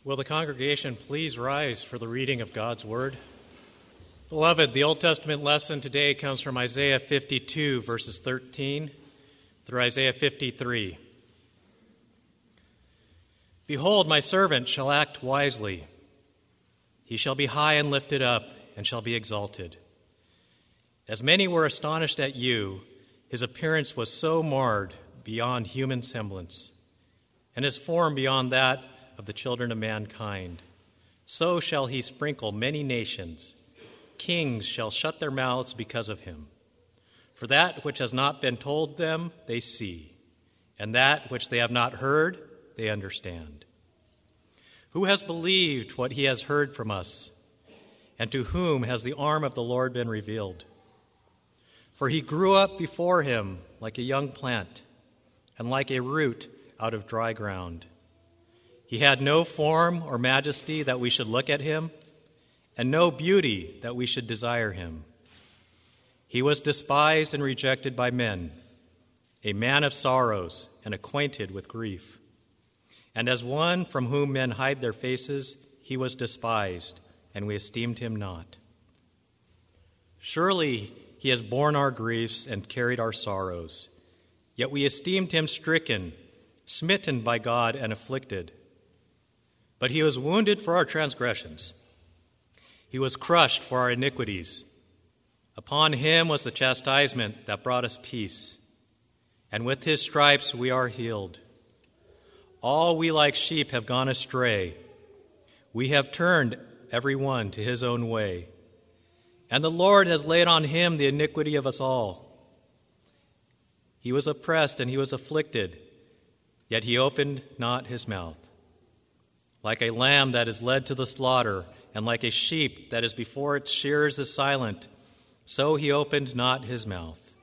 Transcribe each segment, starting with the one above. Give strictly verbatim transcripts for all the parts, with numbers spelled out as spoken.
Will the congregation please rise for the reading of God's Word? Beloved, the Old Testament lesson today comes from Isaiah fifty-two, verses thirteen through Isaiah fifty-three. Behold, my servant shall act wisely. He shall be high and lifted up, and shall be exalted. As many were astonished at you, his appearance was so marred beyond human semblance, and his form beyond that of the children of mankind. So shall he sprinkle many nations. Kings shall shut their mouths because of him. For that which has not been told them, they see, and that which they have not heard, they understand. Who has believed what he has heard from us? And to whom has the arm of the Lord been revealed? For he grew up before him like a young plant, and like a root out of dry ground. He had no form or majesty that we should look at him, and no beauty that we should desire him. He was despised and rejected by men, a man of sorrows and acquainted with grief. And as one from whom men hide their faces, he was despised, and we esteemed him not. Surely he has borne our griefs and carried our sorrows, yet we esteemed him stricken, smitten by God, and afflicted. But he was wounded for our transgressions. He was crushed for our iniquities. Upon him was the chastisement that brought us peace, and with his stripes we are healed. All we like sheep have gone astray. We have turned every one to his own way, and the Lord has laid on him the iniquity of us all. He was oppressed and he was afflicted, yet he opened not his mouth. Like a lamb that is led to the slaughter, and like a sheep that is before its shearers is silent, so he opened not his mouth.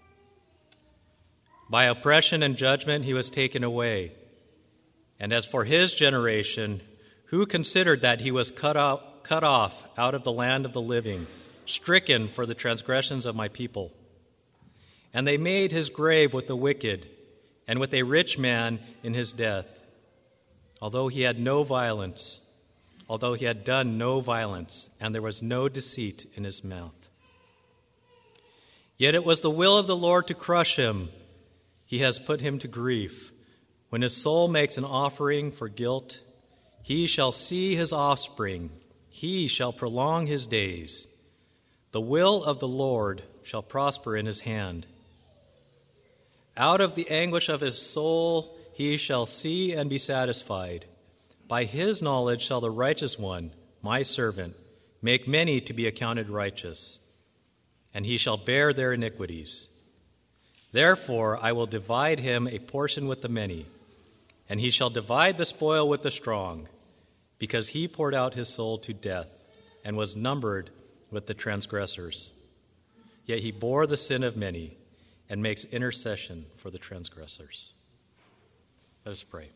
By oppression and judgment he was taken away. And as for his generation, who considered that he was cut out, cut off out of the land of the living, stricken for the transgressions of my people? And they made his grave with the wicked, and with a rich man in his death. Although he had no violence, although he had done no violence, and there was no deceit in his mouth. Yet it was the will of the Lord to crush him. He has put him to grief. When his soul makes an offering for guilt, he shall see his offspring. He shall prolong his days. The will of the Lord shall prosper in his hand. Out of the anguish of his soul he shall see and be satisfied. By his knowledge shall the righteous one, my servant, make many to be accounted righteous, and he shall bear their iniquities. Therefore I will divide him a portion with the many, and he shall divide the spoil with the strong, because he poured out his soul to death and was numbered with the transgressors. Yet he bore the sin of many and makes intercession for the transgressors. Let us pray.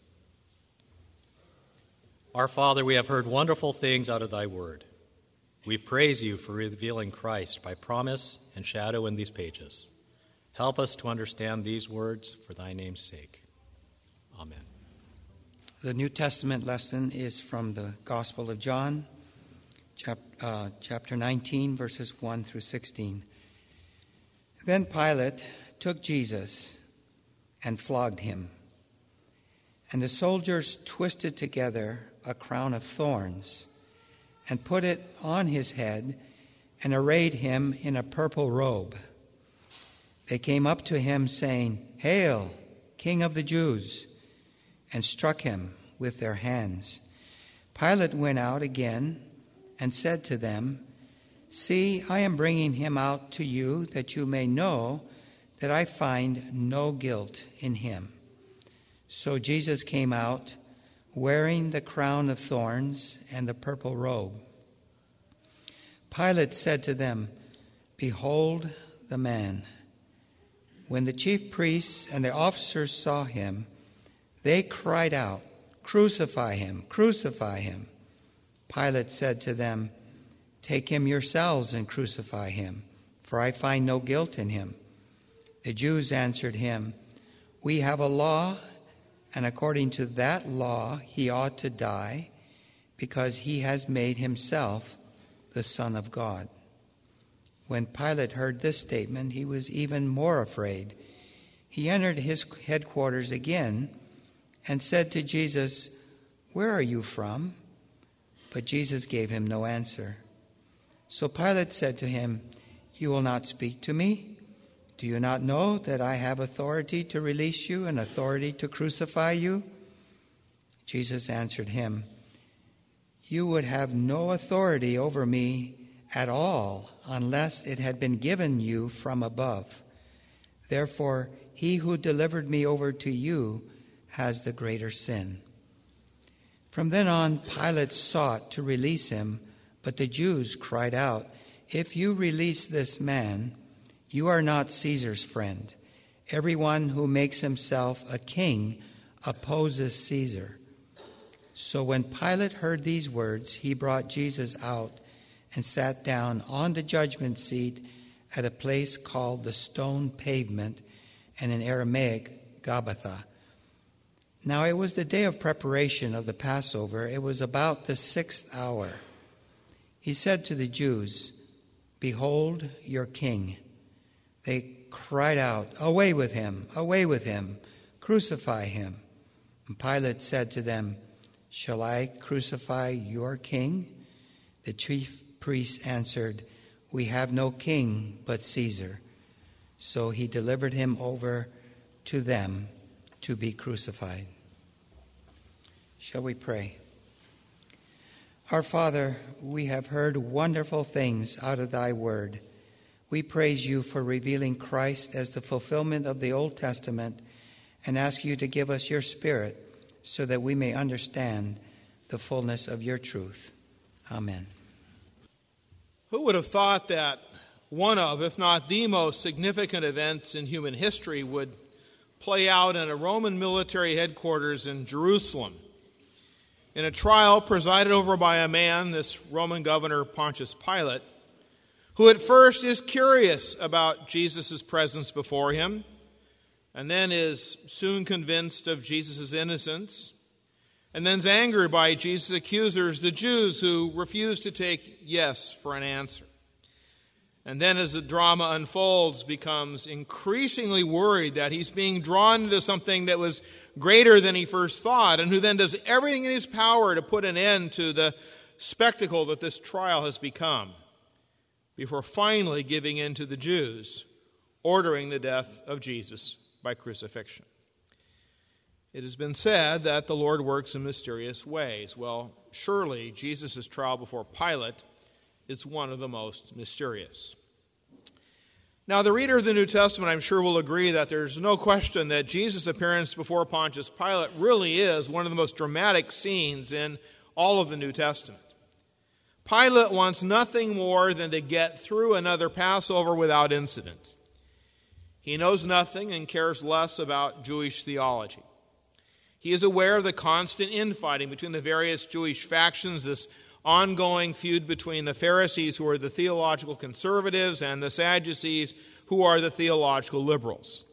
Our Father, we have heard wonderful things out of thy word. We praise you for revealing Christ by promise and shadow in these pages. Help us to understand these words for thy name's sake. Amen. The New Testament lesson is from the Gospel of John, chap, uh, chapter nineteen, verses one through sixteen. Then Pilate took Jesus and flogged him. And the soldiers twisted together a crown of thorns and put it on his head and arrayed him in a purple robe. They came up to him saying, "Hail, King of the Jews," and struck him with their hands. Pilate went out again and said to them, "See, I am bringing him out to you that you may know that I find no guilt in him." So Jesus came out, wearing the crown of thorns and the purple robe. Pilate said to them, "Behold the man." When the chief priests and the officers saw him, they cried out, "Crucify him, crucify him." Pilate said to them, "Take him yourselves and crucify him, for I find no guilt in him." The Jews answered him, "We have a law, and according to that law he ought to die, because he has made himself the Son of God." When Pilate heard this statement, he was even more afraid. He entered his headquarters again and said to Jesus, "Where are you from?" But Jesus gave him no answer. So Pilate said to him, "You will not speak to me? Do you not know that I have authority to release you and authority to crucify you?" Jesus answered him, "You would have no authority over me at all unless it had been given you from above. Therefore, he who delivered me over to you has the greater sin." From then on, Pilate sought to release him, but the Jews cried out, "If you release this man, you are not Caesar's friend. Everyone who makes himself a king opposes Caesar." So when Pilate heard these words, he brought Jesus out and sat down on the judgment seat at a place called the Stone Pavement, and in Aramaic, Gabbatha. Now it was the day of preparation of the Passover. It was about the sixth hour. He said to the Jews, "Behold your king." They cried out, "Away with him! Away with him! Crucify him!" And Pilate said to them, "Shall I crucify your king?" The chief priests answered, "We have no king but Caesar." So he delivered him over to them to be crucified. Shall we pray? Our Father, we have heard wonderful things out of thy word. We praise you for revealing Christ as the fulfillment of the Old Testament and ask you to give us your Spirit so that we may understand the fullness of your truth. Amen. Who would have thought that one of, if not the most significant events in human history would play out in a Roman military headquarters in Jerusalem, in a trial presided over by a man, this Roman governor Pontius Pilate, who at first is curious about Jesus' presence before him, and then is soon convinced of Jesus' innocence, and then is angered by Jesus' accusers, the Jews, who refuse to take yes for an answer. And then as the drama unfolds, becomes increasingly worried that he's being drawn into something that was greater than he first thought, and who then does everything in his power to put an end to the spectacle that this trial has become, before finally giving in to the Jews, ordering the death of Jesus by crucifixion. It has been said that the Lord works in mysterious ways. Well, surely Jesus' trial before Pilate is one of the most mysterious. Now, the reader of the New Testament, I'm sure, will agree that there's no question that Jesus' appearance before Pontius Pilate really is one of the most dramatic scenes in all of the New Testament. Pilate wants nothing more than to get through another Passover without incident. He knows nothing and cares less about Jewish theology. He is aware of the constant infighting between the various Jewish factions, this ongoing feud between the Pharisees, who are the theological conservatives, and the Sadducees, who are the theological liberals.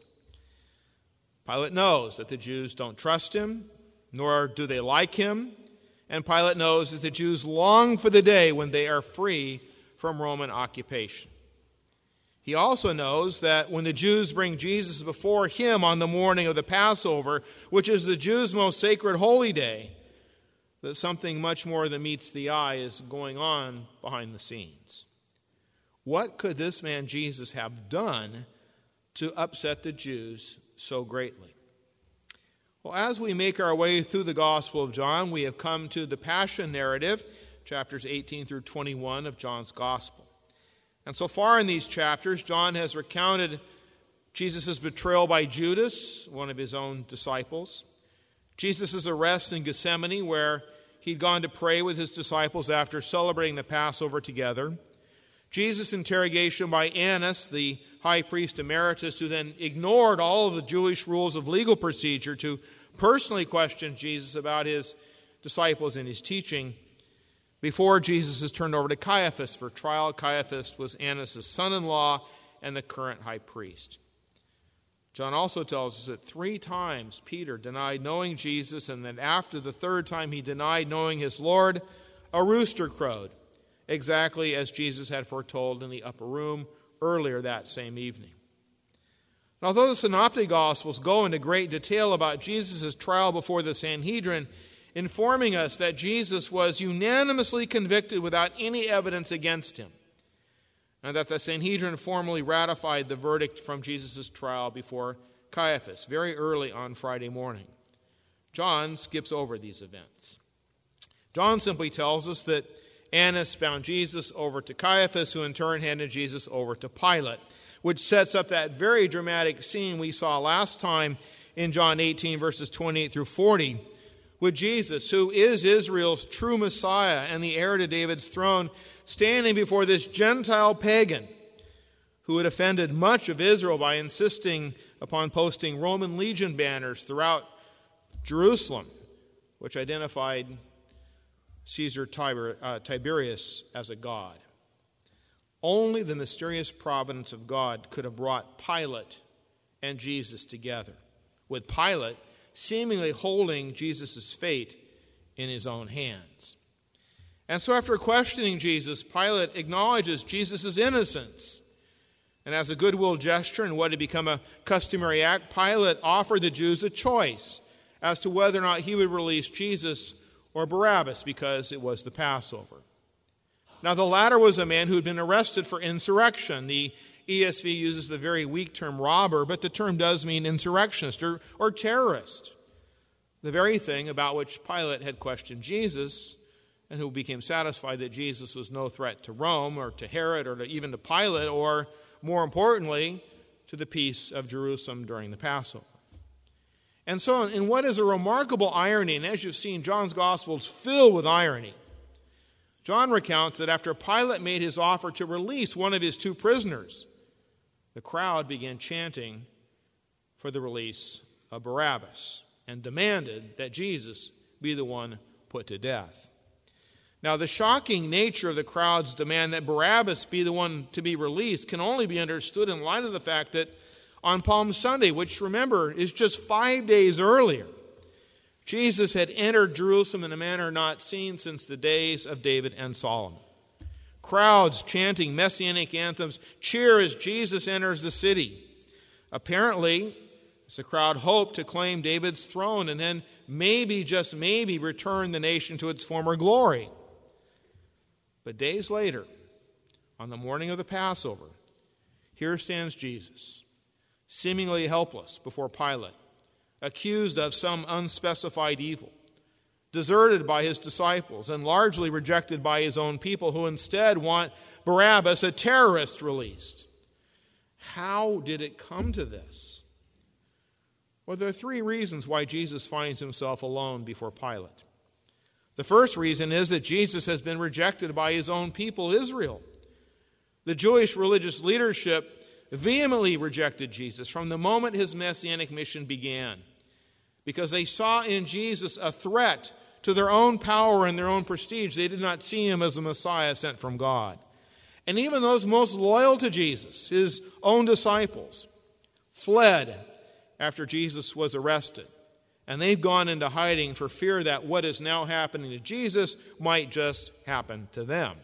Pilate knows that the Jews don't trust him, nor do they like him, and Pilate knows that the Jews long for the day when they are free from Roman occupation. He also knows that when the Jews bring Jesus before him on the morning of the Passover, which is the Jews' most sacred holy day, that something much more than meets the eye is going on behind the scenes. What could this man Jesus have done to upset the Jews so greatly? Well, as we make our way through the Gospel of John, we have come to the Passion narrative, chapters eighteen through twenty-one of John's Gospel. And so far in these chapters, John has recounted Jesus' betrayal by Judas, one of his own disciples, Jesus' arrest in Gethsemane, where he'd gone to pray with his disciples after celebrating the Passover together, Jesus' interrogation by Annas, the high priest emeritus, who then ignored all of the Jewish rules of legal procedure to personally question Jesus about his disciples and his teaching, before Jesus is turned over to Caiaphas for trial. Caiaphas was Annas' son-in-law and the current high priest. John also tells us that three times Peter denied knowing Jesus, and that after the third time he denied knowing his Lord, a rooster crowed, exactly as Jesus had foretold in the upper room earlier that same evening. And although the Synoptic Gospels go into great detail about Jesus' trial before the Sanhedrin, informing us that Jesus was unanimously convicted without any evidence against him, and that the Sanhedrin formally ratified the verdict from Jesus' trial before Caiaphas very early on Friday morning, John skips over these events. John simply tells us that Annas bound Jesus over to Caiaphas, who in turn handed Jesus over to Pilate, which sets up that very dramatic scene we saw last time in John eighteen, verses twenty-eight through forty, with Jesus, who is Israel's true Messiah and the heir to David's throne, standing before this Gentile pagan who had offended much of Israel by insisting upon posting Roman legion banners throughout Jerusalem, which identified Caesar Tiber, uh, Tiberius as a god. Only the mysterious providence of God could have brought Pilate and Jesus together, with Pilate seemingly holding Jesus' fate in his own hands. And so after questioning Jesus, Pilate acknowledges Jesus' innocence. And as a goodwill gesture and what had become a customary act, Pilate offered the Jews a choice as to whether or not he would release Jesus or Barabbas, because it was the Passover. Now, the latter was a man who had been arrested for insurrection. The E S V uses the very weak term robber, but the term does mean insurrectionist or, or terrorist, the very thing about which Pilate had questioned Jesus, and who became satisfied that Jesus was no threat to Rome or to Herod or to, even to Pilate, or, more importantly, to the peace of Jerusalem during the Passover. And so, in what is a remarkable irony, and as you've seen, John's Gospel is filled with irony, John recounts that after Pilate made his offer to release one of his two prisoners, the crowd began chanting for the release of Barabbas and demanded that Jesus be the one put to death. Now, the shocking nature of the crowd's demand that Barabbas be the one to be released can only be understood in light of the fact that on Palm Sunday, which, remember, is just five days earlier, Jesus had entered Jerusalem in a manner not seen since the days of David and Solomon. Crowds chanting messianic anthems cheer as Jesus enters the city. Apparently, the crowd hoped to claim David's throne and then maybe, just maybe, return the nation to its former glory. But days later, on the morning of the Passover, here stands Jesus, seemingly helpless before Pilate, accused of some unspecified evil, deserted by his disciples, and largely rejected by his own people, who instead want Barabbas, a terrorist, released. How did it come to this? Well, there are three reasons why Jesus finds himself alone before Pilate. The first reason is that Jesus has been rejected by his own people, Israel. The Jewish religious leadership vehemently rejected Jesus from the moment his messianic mission began, because they saw in Jesus a threat to their own power and their own prestige. They did not see him as a Messiah sent from God. And even those most loyal to Jesus, his own disciples, fled after Jesus was arrested. And they've gone into hiding for fear that what is now happening to Jesus might just happen to them.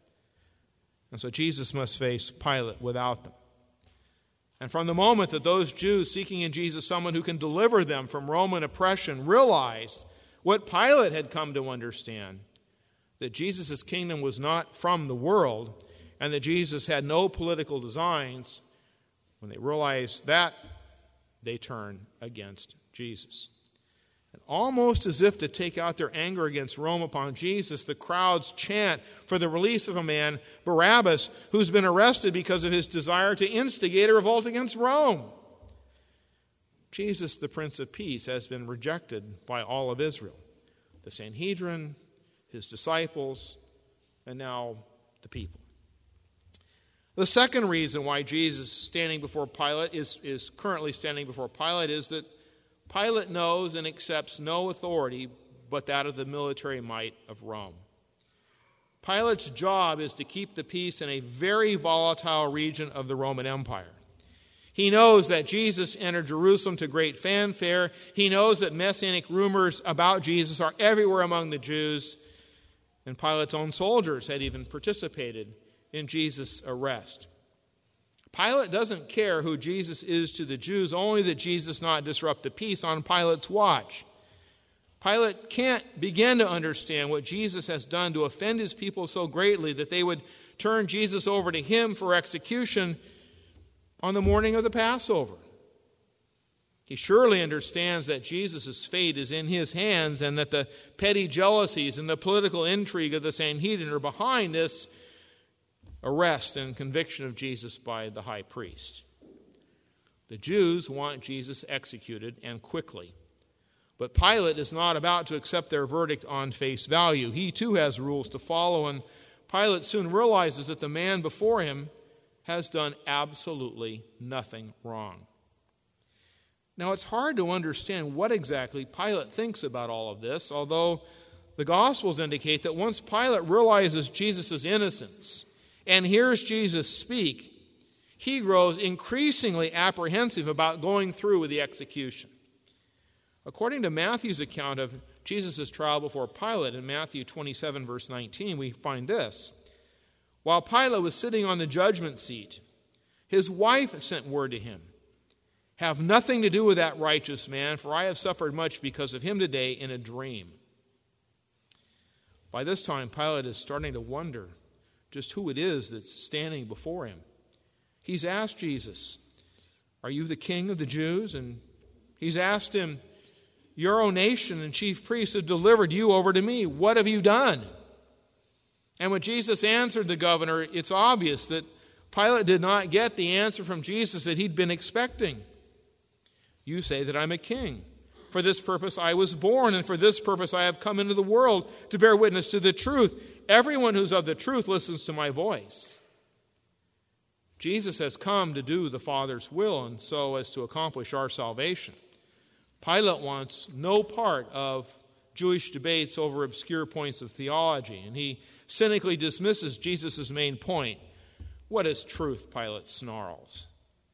And so Jesus must face Pilate without them. And from the moment that those Jews seeking in Jesus someone who can deliver them from Roman oppression realized what Pilate had come to understand, that Jesus' kingdom was not from the world and that Jesus had no political designs, when they realized that, they turned against Jesus. And almost as if to take out their anger against Rome upon Jesus, the crowds chant for the release of a man, Barabbas, who's been arrested because of his desire to instigate a revolt against Rome. Jesus, the Prince of Peace, has been rejected by all of Israel, the Sanhedrin, his disciples, and now the people. The second reason why Jesus standing before Pilate is, is currently standing before Pilate is that Pilate knows and accepts no authority but that of the military might of Rome. Pilate's job is to keep the peace in a very volatile region of the Roman Empire. He knows that Jesus entered Jerusalem to great fanfare. He knows that messianic rumors about Jesus are everywhere among the Jews. And Pilate's own soldiers had even participated in Jesus' arrest. Pilate doesn't care who Jesus is to the Jews, only that Jesus not disrupt the peace on Pilate's watch. Pilate can't begin to understand what Jesus has done to offend his people so greatly that they would turn Jesus over to him for execution on the morning of the Passover. He surely understands that Jesus' fate is in his hands and that the petty jealousies and the political intrigue of the Sanhedrin are behind this arrest and conviction of Jesus by the high priest. The Jews want Jesus executed, and quickly. But Pilate is not about to accept their verdict on face value. He too has rules to follow, and Pilate soon realizes that the man before him has done absolutely nothing wrong. Now, it's hard to understand what exactly Pilate thinks about all of this, although the Gospels indicate that once Pilate realizes Jesus' innocence and hears Jesus speak, he grows increasingly apprehensive about going through with the execution. According to Matthew's account of Jesus' trial before Pilate in Matthew twenty-seven, verse nineteen, we find this. While Pilate was sitting on the judgment seat, his wife sent word to him, "Have nothing to do with that righteous man, for I have suffered much because of him today in a dream." By this time, Pilate is starting to wonder just who it is that's standing before him. He's asked Jesus, "Are you the king of the Jews?" And he's asked him, "Your own nation and chief priests have delivered you over to me. What have you done?" And when Jesus answered the governor, it's obvious that Pilate did not get the answer from Jesus that he'd been expecting. "You say that I'm a king. For this purpose I was born, and for this purpose I have come into the world, to bear witness to the truth. Everyone who's of the truth listens to my voice." Jesus has come to do the Father's will, and so as to accomplish our salvation. Pilate wants no part of Jewish debates over obscure points of theology, and he cynically dismisses Jesus' main point. "What is truth?" Pilate snarls.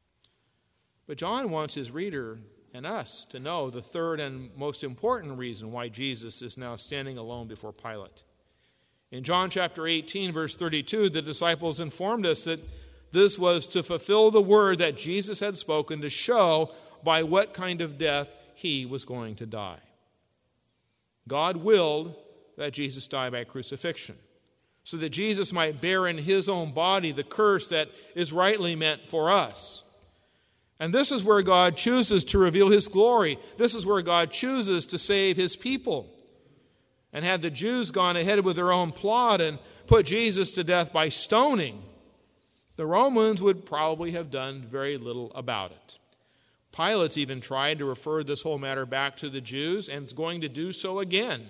But John wants his reader and us to know the third and most important reason why Jesus is now standing alone before Pilate. In John chapter eighteen, verse thirty-two, the disciples informed us that this was to fulfill the word that Jesus had spoken to show by what kind of death he was going to die. God willed that Jesus die by crucifixion, so that Jesus might bear in his own body the curse that is rightly meant for us. And this is where God chooses to reveal his glory. This is where God chooses to save his people. And had the Jews gone ahead with their own plot and put Jesus to death by stoning, the Romans would probably have done very little about it. Pilate's even tried to refer this whole matter back to the Jews, and is going to do so again.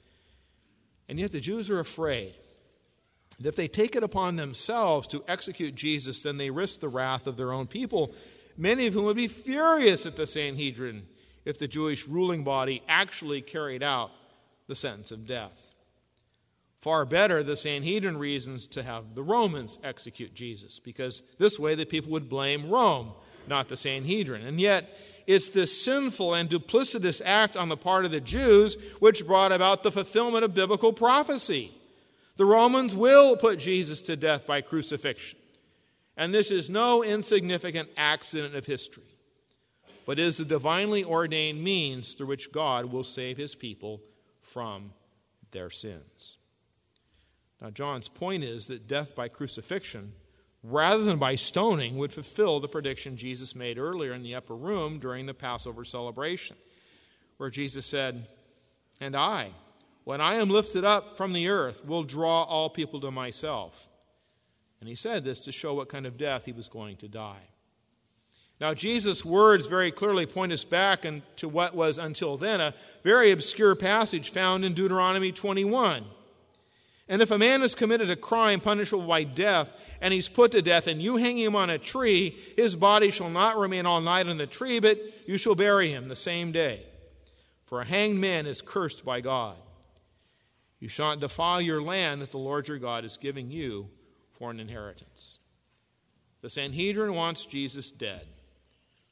And yet the Jews are afraid that if they take it upon themselves to execute Jesus, then they risk the wrath of their own people, many of whom would be furious at the Sanhedrin if the Jewish ruling body actually carried out the sentence of death. Far better, the Sanhedrin reasons to have the Romans execute Jesus, because this way the people would blame Rome, not the Sanhedrin. And yet, it's this sinful and duplicitous act on the part of the Jews which brought about the fulfillment of biblical prophecy. The Romans will put Jesus to death by crucifixion. And this is no insignificant accident of history, but is the divinely ordained means through which God will save his people from their sins. Now, John's point is that death by crucifixion, rather than by stoning, would fulfill the prediction Jesus made earlier in the upper room during the Passover celebration, where Jesus said, "And I, when I am lifted up from the earth, will draw all people to myself." And he said this to show what kind of death he was going to die. Now, Jesus' words very clearly point us back to what was until then a very obscure passage found in Deuteronomy twenty-one. "And if a man has committed a crime punishable by death, and he's put to death, and you hang him on a tree, his body shall not remain all night on the tree, but you shall bury him the same day. For a hanged man is cursed by God. You shall not defile your land that the Lord your God is giving you for an inheritance." The Sanhedrin wants Jesus dead.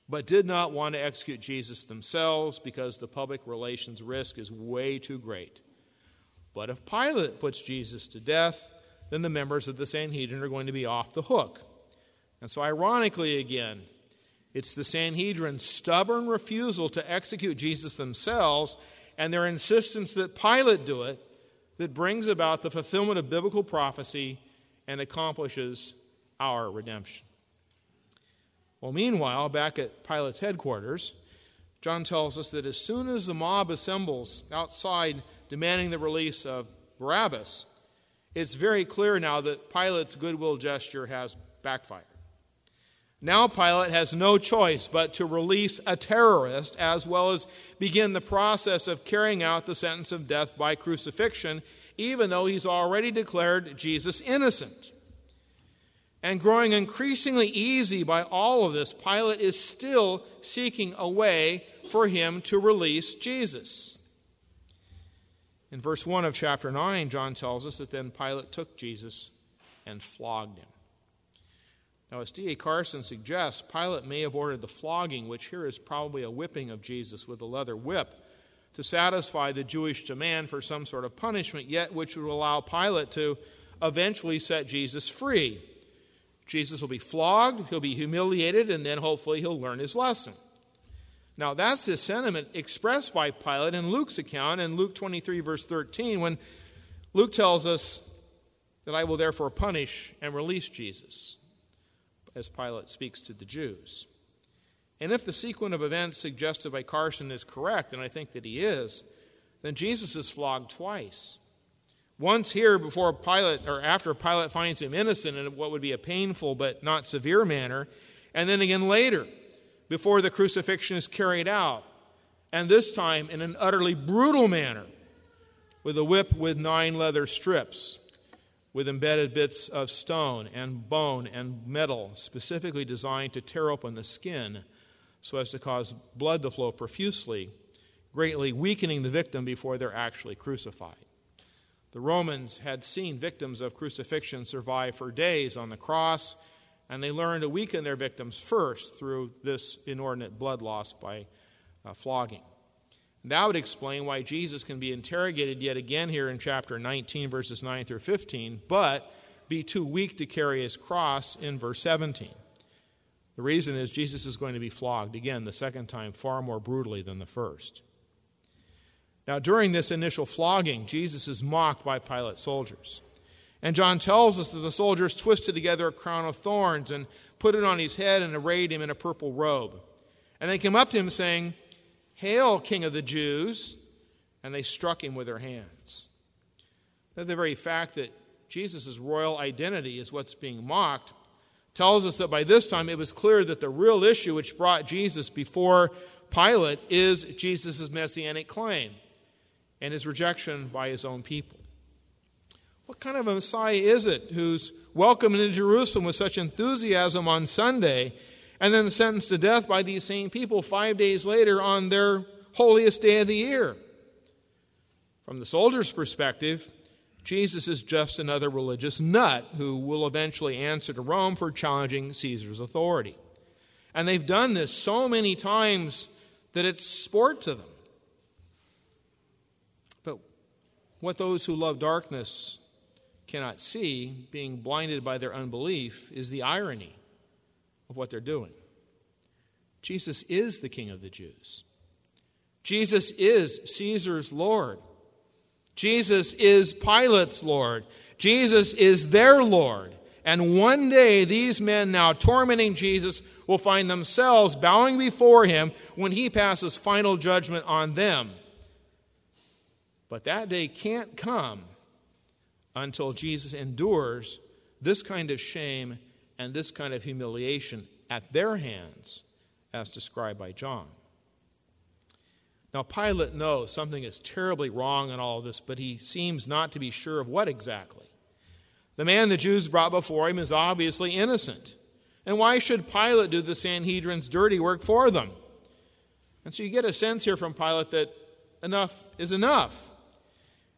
but did not want to execute Jesus themselves because the public relations risk is way too great. But if Pilate puts Jesus to death, then the members of the Sanhedrin are going to be off the hook. And so ironically again, it's the Sanhedrin's stubborn refusal to execute Jesus themselves and their insistence that Pilate do it that brings about the fulfillment of biblical prophecy and accomplishes our redemption. Well, meanwhile, back at Pilate's headquarters, John tells us that as soon as the mob assembles outside demanding the release of Barabbas, it's very clear now that Pilate's goodwill gesture has backfired. Now Pilate has no choice but to release a terrorist as well as begin the process of carrying out the sentence of death by crucifixion, even though he's already declared Jesus innocent. And growing increasingly easy by all of this, Pilate is still seeking a way for him to release Jesus. In verse one of chapter nine, John tells us that then Pilate took Jesus and flogged him. Now, as D A Carson suggests, Pilate may have ordered the flogging, which here is probably a whipping of Jesus with a leather whip, to satisfy the Jewish demand for some sort of punishment, yet which would allow Pilate to eventually set Jesus free. Jesus will be flogged, he'll be humiliated, and then hopefully he'll learn his lesson. Now, that's the sentiment expressed by Pilate in Luke's account in Luke twenty-three, verse thirteen, when Luke tells us that I will therefore punish and release Jesus, as Pilate speaks to the Jews. And if the sequence of events suggested by Carson is correct, and I think that he is, then Jesus is flogged twice. Once here before Pilate, or after Pilate finds him innocent in what would be a painful but not severe manner, and then again later, before the crucifixion is carried out, and this time in an utterly brutal manner, with a whip with nine leather strips, with embedded bits of stone and bone and metal specifically designed to tear open the skin so as to cause blood to flow profusely, greatly weakening the victim before they're actually crucified. The Romans had seen victims of crucifixion survive for days on the cross, and they learned to weaken their victims first through this inordinate blood loss by uh, flogging. And that would explain why Jesus can be interrogated yet again here in chapter nineteen, verses nine through fifteen, but be too weak to carry his cross in verse seventeen. The reason is Jesus is going to be flogged again, the second time, far more brutally than the first. Now, during this initial flogging, Jesus is mocked by Pilate's soldiers. And John tells us that the soldiers twisted together a crown of thorns and put it on his head and arrayed him in a purple robe. And they came up to him saying, "Hail, King of the Jews!" And they struck him with their hands. Now, the very fact that Jesus' royal identity is what's being mocked tells us that by this time it was clear that the real issue which brought Jesus before Pilate is Jesus' messianic claim and his rejection by his own people. What kind of a Messiah is it who's welcomed into Jerusalem with such enthusiasm on Sunday and then sentenced to death by these same people five days later on their holiest day of the year? From the soldier's perspective, Jesus is just another religious nut who will eventually answer to Rome for challenging Caesar's authority. And they've done this so many times that it's sport to them. But what those who love darkness cannot see, being blinded by their unbelief, is the irony of what they're doing. Jesus is the King of the Jews. Jesus is Caesar's Lord. Jesus is Pilate's Lord. Jesus is their Lord. And one day, these men now tormenting Jesus will find themselves bowing before him when he passes final judgment on them. But that day can't come until Jesus endures this kind of shame and this kind of humiliation at their hands, as described by John. Now, Pilate knows something is terribly wrong in all of this, but he seems not to be sure of what exactly. The man the Jews brought before him is obviously innocent. And why should Pilate do the Sanhedrin's dirty work for them? And so you get a sense here from Pilate that enough is enough.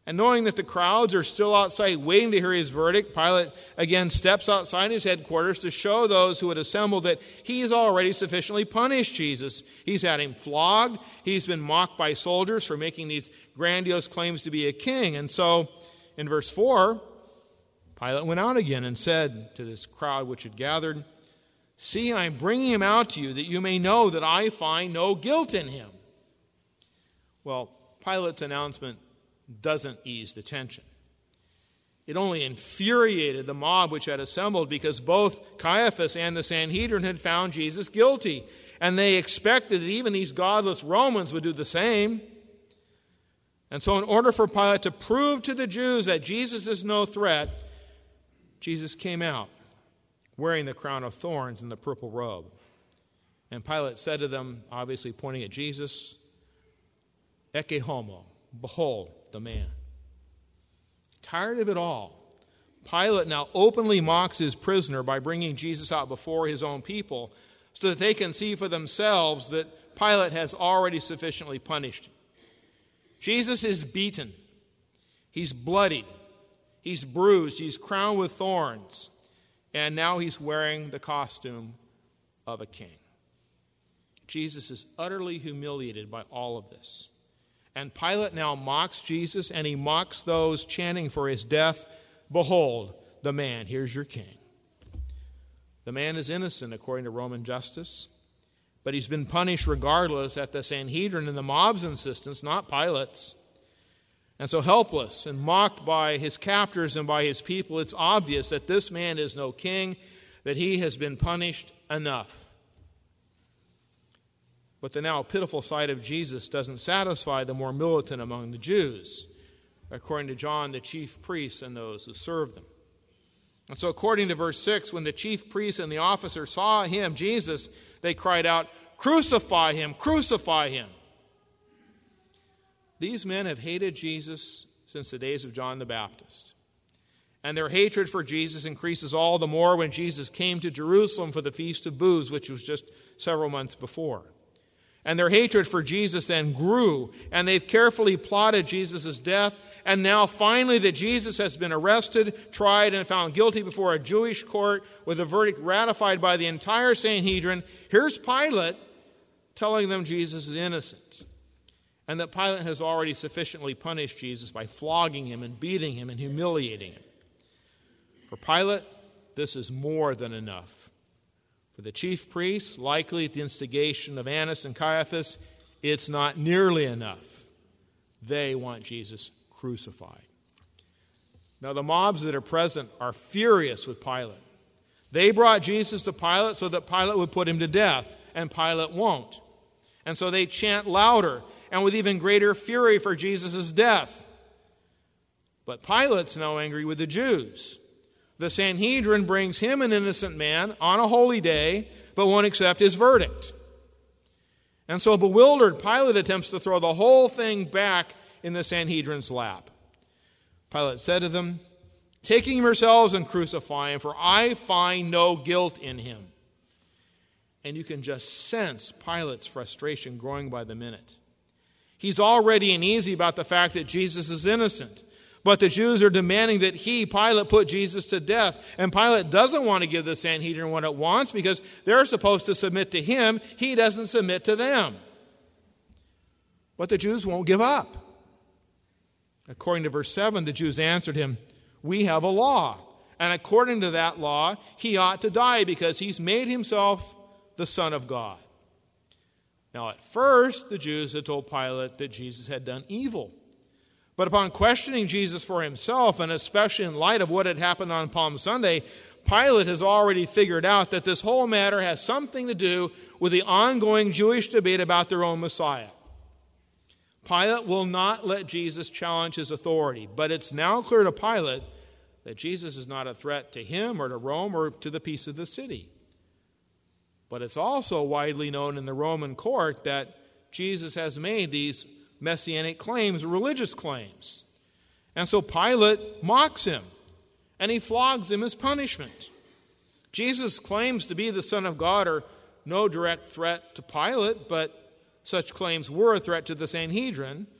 And knowing that the crowds are still outside waiting to hear his verdict, Pilate again steps outside his headquarters to show those who had assembled that he's already sufficiently punished Jesus. He's had him flogged. He's been mocked by soldiers for making these grandiose claims to be a king. And so, in verse four, Pilate went out again and said to this crowd which had gathered, "See, I am bringing him out to you, that you may know that I find no guilt in him." Well, Pilate's announcement doesn't ease the tension. It only infuriated the mob which had assembled, because both Caiaphas and the Sanhedrin had found Jesus guilty, and they expected that even these godless Romans would do the same. And so in order for Pilate to prove to the Jews that Jesus is no threat, Jesus came out wearing the crown of thorns and the purple robe. And Pilate said to them, obviously pointing at Jesus, "Ecce homo," behold the man. Tired of it all, Pilate now openly mocks his prisoner by bringing Jesus out before his own people so that they can see for themselves that Pilate has already sufficiently punished him. Jesus is beaten. He's bloodied. He's bruised. He's crowned with thorns. And now he's wearing the costume of a king. Jesus is utterly humiliated by all of this. And Pilate now mocks Jesus, and he mocks those chanting for his death. "Behold, the man, here's your king." The man is innocent according to Roman justice, but he's been punished regardless at the Sanhedrin and the mob's insistence, not Pilate's. And so helpless and mocked by his captors and by his people, it's obvious that this man is no king, that he has been punished enough. But the now pitiful sight of Jesus doesn't satisfy the more militant among the Jews, according to John, the chief priests and those who served them. And so according to verse six, when the chief priests and the officers saw him, Jesus, they cried out, "Crucify him! Crucify him!" These men have hated Jesus since the days of John the Baptist. And their hatred for Jesus increases all the more when Jesus came to Jerusalem for the Feast of Booths, which was just several months before. And their hatred for Jesus then grew, and they've carefully plotted Jesus' death. And now finally that Jesus has been arrested, tried, and found guilty before a Jewish court with a verdict ratified by the entire Sanhedrin, here's Pilate telling them Jesus is innocent, and that Pilate has already sufficiently punished Jesus by flogging him and beating him and humiliating him. For Pilate, this is more than enough. For the chief priests, likely at the instigation of Annas and Caiaphas, it's not nearly enough. They want Jesus crucified. Now the mobs that are present are furious with Pilate. They brought Jesus to Pilate so that Pilate would put him to death, and Pilate won't. And so they chant louder and with even greater fury for Jesus' death. But Pilate's now angry with the Jews. The Sanhedrin brings him, an innocent man, on a holy day, but won't accept his verdict. And so bewildered, Pilate attempts to throw the whole thing back in the Sanhedrin's lap. Pilate said to them, "Take him yourselves and crucify him, for I find no guilt in him." And you can just sense Pilate's frustration growing by the minute. He's already uneasy about the fact that Jesus is innocent. But the Jews are demanding that he, Pilate, put Jesus to death. And Pilate doesn't want to give the Sanhedrin what it wants because they're supposed to submit to him. He doesn't submit to them. But the Jews won't give up. According to verse seven, the Jews answered him, "We have a law, and according to that law, he ought to die because he's made himself the Son of God." Now at first, the Jews had told Pilate that Jesus had done evil. But upon questioning Jesus for himself, and especially in light of what had happened on Palm Sunday, Pilate has already figured out that this whole matter has something to do with the ongoing Jewish debate about their own Messiah. Pilate will not let Jesus challenge his authority, but it's now clear to Pilate that Jesus is not a threat to him or to Rome or to the peace of the city. But it's also widely known in the Roman court that Jesus has made these messianic claims, religious claims. And so Pilate mocks him, and he flogs him as punishment. Jesus' claims to be the Son of God are no direct threat to Pilate, but such claims were a threat to the Sanhedrin.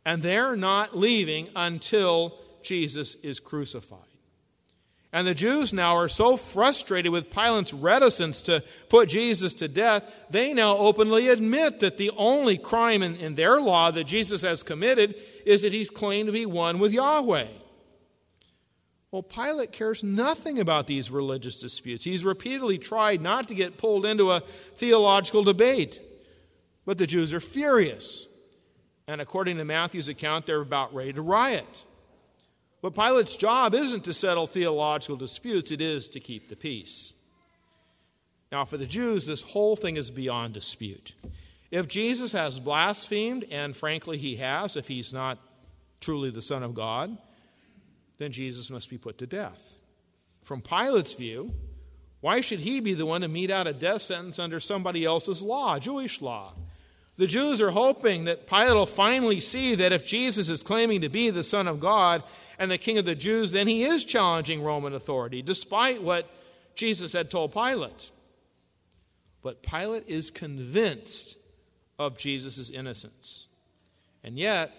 and they're not leaving until Jesus is crucified. And the Jews now are so frustrated with Pilate's reticence to put Jesus to death, they now openly admit that the only crime in, in their law that Jesus has committed is that he's claimed to be one with Yahweh. Well, Pilate cares nothing about these religious disputes. He's repeatedly tried not to get pulled into a theological debate. But the Jews are furious. And according to Matthew's account, they're about ready to riot. But Pilate's job isn't to settle theological disputes, it is to keep the peace. Now, for the Jews, this whole thing is beyond dispute. If Jesus has blasphemed, and frankly he has, if he's not truly the Son of God, then Jesus must be put to death. From Pilate's view, why should he be the one to mete out a death sentence under somebody else's law, Jewish law? The Jews are hoping that Pilate will finally see that if Jesus is claiming to be the Son of God and the King of the Jews, then he is challenging Roman authority, despite what Jesus had told Pilate. But Pilate is convinced of Jesus' innocence. And yet,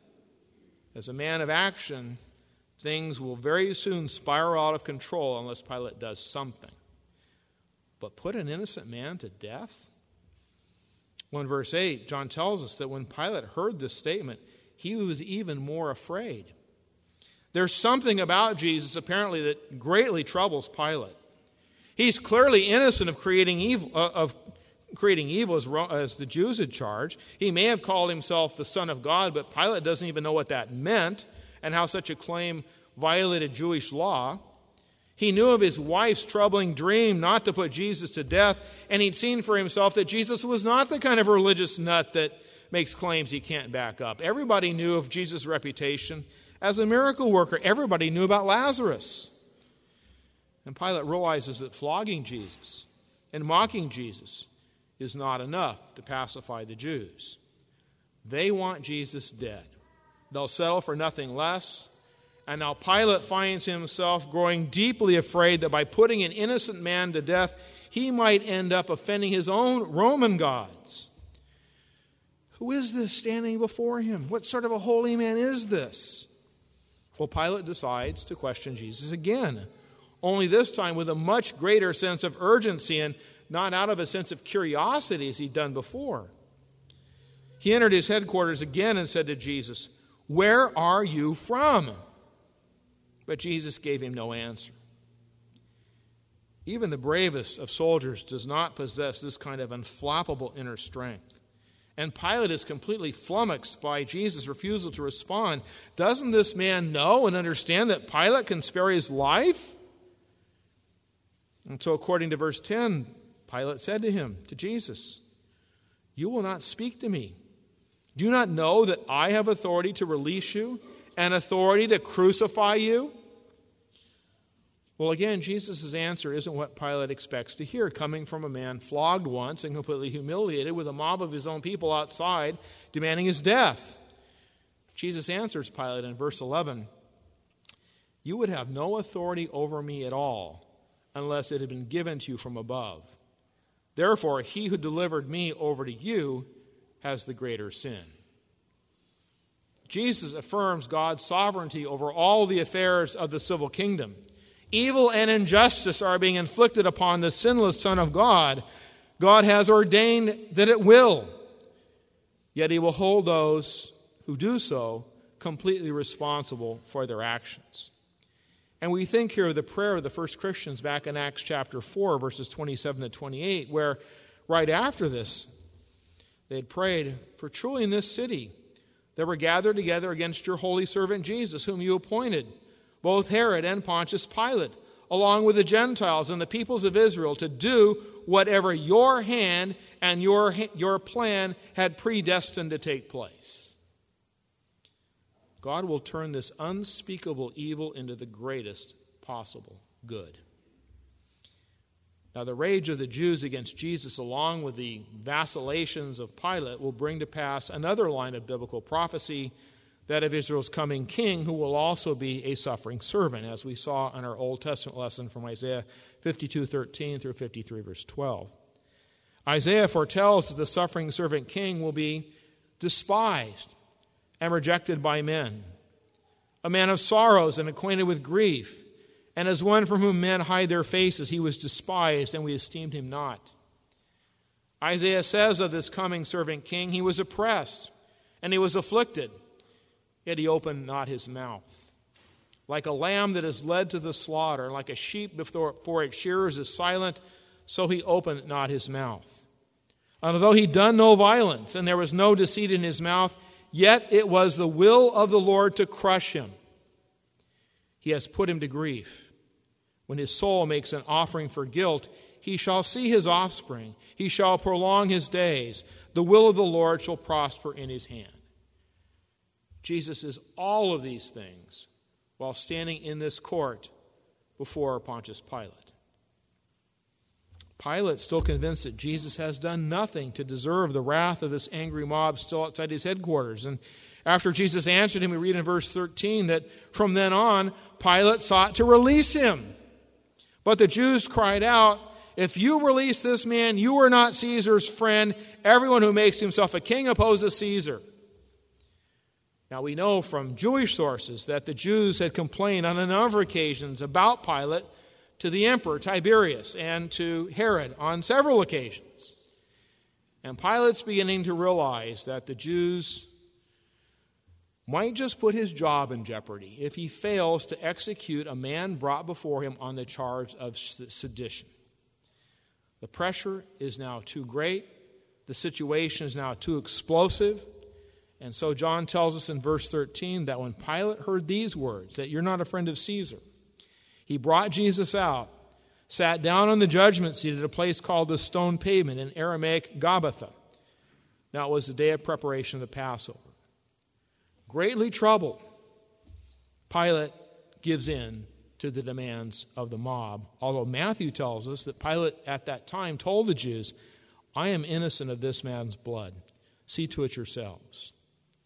as a man of action, things will very soon spiral out of control unless Pilate does something. But put an innocent man to death? Well, in verse eight, John tells us that when Pilate heard this statement, he was even more afraid. There's something about Jesus, apparently, that greatly troubles Pilate. He's clearly innocent of creating evil, uh, of creating evil as, as the Jews had charged. He may have called himself the Son of God, but Pilate doesn't even know what that meant and how such a claim violated Jewish law. He knew of his wife's troubling dream not to put Jesus to death, and he'd seen for himself that Jesus was not the kind of religious nut that makes claims he can't back up. Everybody knew of Jesus' reputation as a miracle worker. Everybody knew about Lazarus. And Pilate realizes that flogging Jesus and mocking Jesus is not enough to pacify the Jews. They want Jesus dead. They'll settle for nothing less. And now Pilate finds himself growing deeply afraid that by putting an innocent man to death, he might end up offending his own Roman gods. Who is this standing before him? What sort of a holy man is this? Well, Pilate decides to question Jesus again, only this time with a much greater sense of urgency and not out of a sense of curiosity as he'd done before. He entered his headquarters again and said to Jesus, "Where are you from?" But Jesus gave him no answer. Even the bravest of soldiers does not possess this kind of unflappable inner strength. And Pilate is completely flummoxed by Jesus' refusal to respond. Doesn't this man know and understand that Pilate can spare his life? And so according to verse ten, Pilate said to him, to Jesus, "You will not speak to me. Do you not know that I have authority to release you and authority to crucify you?" Well, again, Jesus' answer isn't what Pilate expects to hear, coming from a man flogged once and completely humiliated with a mob of his own people outside demanding his death. Jesus answers Pilate in verse eleven, "You would have no authority over me at all unless it had been given to you from above. Therefore, he who delivered me over to you has the greater sin." Jesus affirms God's sovereignty over all the affairs of the civil kingdom. Evil and injustice are being inflicted upon the sinless Son of God. God has ordained that it will. Yet he will hold those who do so completely responsible for their actions. And we think here of the prayer of the first Christians back in Acts chapter four, verses twenty-seven to twenty-eight, where right after this, they had prayed, "For truly in this city they were gathered together against your holy servant Jesus, whom you appointed, both Herod and Pontius Pilate, along with the Gentiles and the peoples of Israel, to do whatever your hand and your, your plan had predestined to take place." God will turn this unspeakable evil into the greatest possible good. Now, the rage of the Jews against Jesus, along with the vacillations of Pilate, will bring to pass another line of biblical prophecy, that of Israel's coming king, who will also be a suffering servant, as we saw in our Old Testament lesson from Isaiah fifty-two thirteen through fifty-three, verse twelve. Isaiah foretells that the suffering servant king will be despised and rejected by men, a man of sorrows and acquainted with grief, and as one from whom men hide their faces, he was despised, and we esteemed him not. Isaiah says of this coming servant king, he was oppressed, and he was afflicted, yet he opened not his mouth. Like a lamb that is led to the slaughter, like a sheep before its shearers is silent, so he opened not his mouth. And although he done no violence, and there was no deceit in his mouth, yet it was the will of the Lord to crush him. He has put him to grief. When his soul makes an offering for guilt, he shall see his offspring. He shall prolong his days. The will of the Lord shall prosper in his hand. Jesus is all of these things while standing in this court before Pontius Pilate. Pilate's still convinced that Jesus has done nothing to deserve the wrath of this angry mob still outside his headquarters. And after Jesus answered him, we read in verse thirteen that from then on, Pilate sought to release him. But the Jews cried out, "If you release this man, you are not Caesar's friend. Everyone who makes himself a king opposes Caesar." Now we know from Jewish sources that the Jews had complained on a number of occasions about Pilate to the emperor Tiberius and to Herod on several occasions. And Pilate's beginning to realize that the Jews might just put his job in jeopardy if he fails to execute a man brought before him on the charge of sedition. The pressure is now too great. The situation is now too explosive. And so John tells us in verse thirteen that when Pilate heard these words, that you're not a friend of Caesar, he brought Jesus out, sat down on the judgment seat at a place called the Stone Pavement, in Aramaic Gabbatha. Now it was the day of preparation of the Passover. Greatly troubled, Pilate gives in to the demands of the mob, although Matthew tells us that Pilate at that time told the Jews, "I am innocent of this man's blood. See to it yourselves."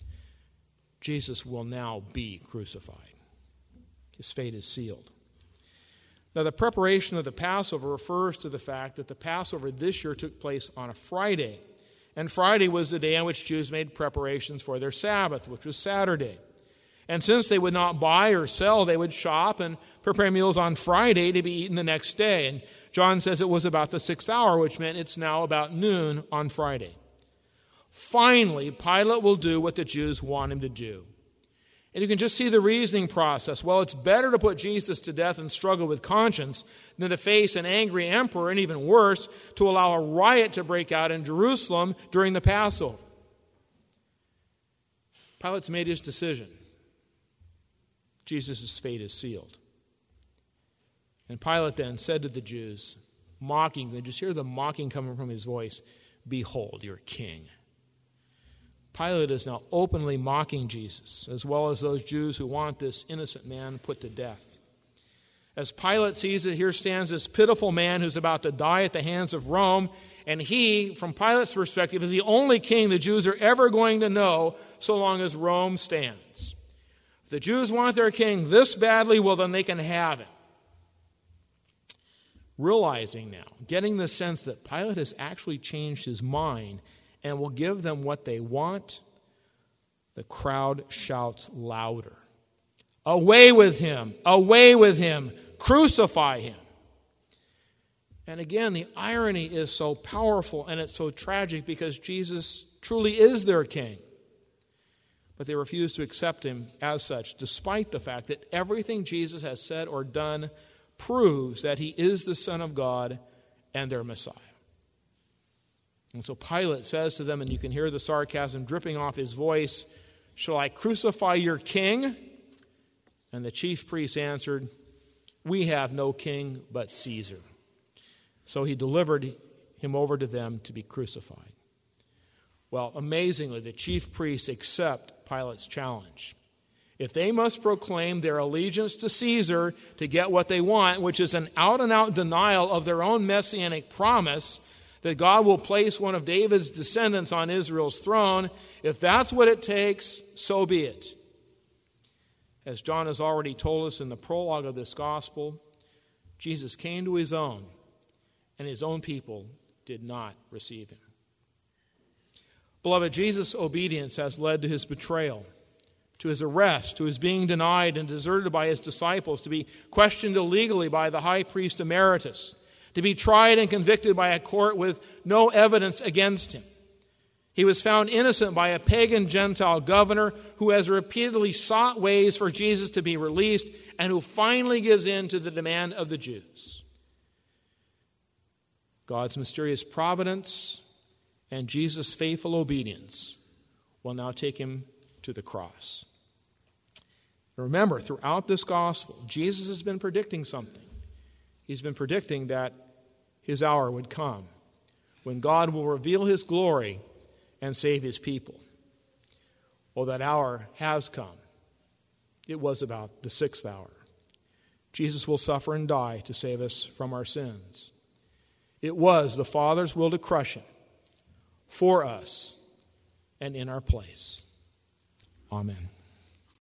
Jesus will now be crucified. His fate is sealed. Now, the preparation of the Passover refers to the fact that the Passover this year took place on a Friday. And Friday was the day on which Jews made preparations for their Sabbath, which was Saturday. And since they would not buy or sell, they would shop and prepare meals on Friday to be eaten the next day. And John says it was about the sixth hour, which meant it's now about noon on Friday. Finally, Pilate will do what the Jews want him to do. And you can just see the reasoning process. Well, it's better to put Jesus to death and struggle with conscience than to face an angry emperor, and even worse, to allow a riot to break out in Jerusalem during the Passover. Pilate's made his decision. Jesus' fate is sealed. And Pilate then said to the Jews, mocking, you just hear the mocking coming from his voice, "Behold your king." Pilate is now openly mocking Jesus, as well as those Jews who want this innocent man put to death. As Pilate sees it, here stands this pitiful man who's about to die at the hands of Rome, and he, from Pilate's perspective, is the only king the Jews are ever going to know so long as Rome stands. If the Jews want their king this badly, well, then they can have him. Realizing now, getting the sense that Pilate has actually changed his mind and will give them what they want, the crowd shouts louder, "Away with him! Away with him! Crucify him!" And again, the irony is so powerful and it's so tragic because Jesus truly is their king. But they refuse to accept him as such, despite the fact that everything Jesus has said or done proves that he is the Son of God and their Messiah. And so Pilate says to them, and you can hear the sarcasm dripping off his voice, "Shall I crucify your king?" And the chief priests answered, "We have no king but Caesar." So he delivered him over to them to be crucified. Well, amazingly, the chief priests accept Pilate's challenge. If they must proclaim their allegiance to Caesar to get what they want, which is an out-and-out denial of their own messianic promise that God will place one of David's descendants on Israel's throne, if that's what it takes, so be it. As John has already told us in the prologue of this gospel, Jesus came to his own, and his own people did not receive him. Beloved, Jesus' obedience has led to his betrayal. to his arrest, to his being denied and deserted by his disciples, to be questioned illegally by the high priest emeritus, to be tried and convicted by a court with no evidence against him. He was found innocent by a pagan Gentile governor who has repeatedly sought ways for Jesus to be released and who finally gives in to the demand of the Jews. God's mysterious providence and Jesus' faithful obedience will now take him to the cross. Remember, throughout this gospel, Jesus has been predicting something. He's been predicting that his hour would come when God will reveal his glory and save his people. Well, that hour has come. It was about the sixth hour. Jesus will suffer and die to save us from our sins. It was the Father's will to crush him for us and in our place. Amen.